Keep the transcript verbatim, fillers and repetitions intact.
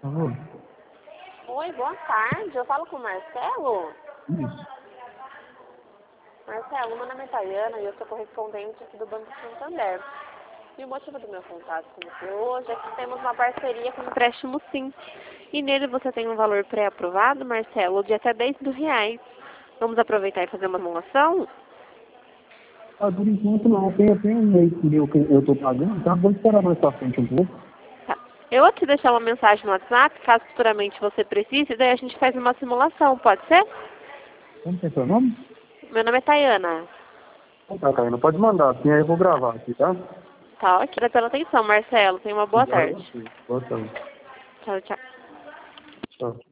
Alô? Oi, boa tarde. Eu falo com o Marcelo. Isso. Marcelo, meu nome é Tayana e eu sou correspondente aqui do Banco Santander. E o motivo do meu contato com você hoje é que temos uma parceria com o empréstimo Sim. E nele você tem um valor pré-aprovado, Marcelo, de até dez mil reais. Vamos aproveitar e fazer uma simulação? Ah, por enquanto não. Tem até um mês que eu, que eu tô pagando, tá? Vamos esperar mais pra frente um pouco. Tá. Eu vou te deixar uma mensagem no WhatsApp, caso futuramente você precise, daí a gente faz uma simulação, pode ser? Como que é seu nome? Meu nome é Tayana. Tá, Caína, pode mandar, assim aí eu vou gravar aqui, tá? Tá, ok. Obrigada pela atenção, Marcelo. Tenha uma boa Obrigado a tarde. você. Boa tarde. Tchau, tchau. Tchau.